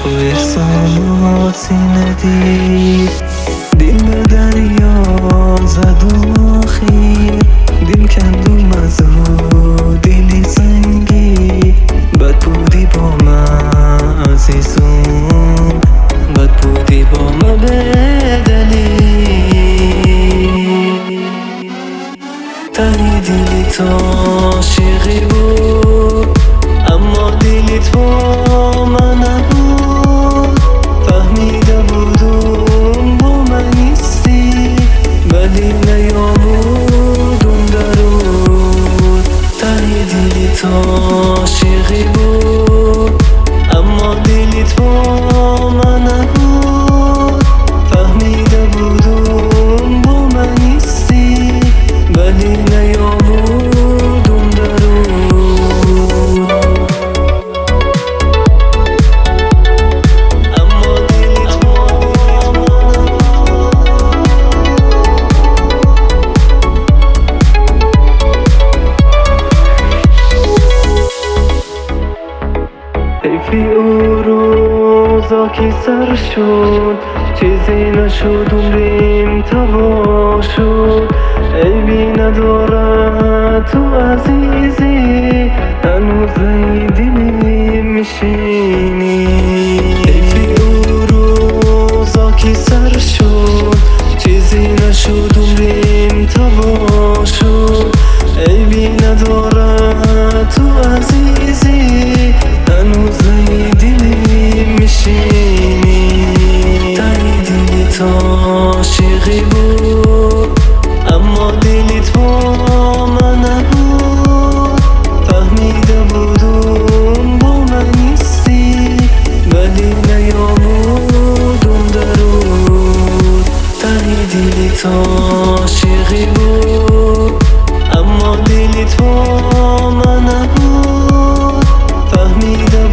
عشق و احساسی ندید. دل به دریا زد و آخیر دل کندوم از دلی سنگی. بد بودی با من عزیزم، بد بودی با من بدلی. تنی دلی تا عاشقی بود، اما دلت با من نبود. فهمیده بودم با من نیستی، ولی نیامودم درود. تنی دلی تا عاشقی بود، اما دلت با من نبود. فهمیده بودم با من نیستی، ولی نیامودم درود. اما دلت با من حیفی او روزا که سر شد، چیزی نشد عمریم تباه شد. عیبی ندارد تو عزیزی، هنوز دلی میشینی. حیفی او روزا که سر شد، چیزی نشد عمریم تباه شد. عیبی ندارد تو عزیزی، هنوز دلی میشینی. تنی دلی تا عاشقی بود، اما دلت با من نبود. فهمیده بودم با من نیستی، ولی نیامودم درود. تنی دلی تا عاشقی بود، اما دلت با من نبود. فهمیده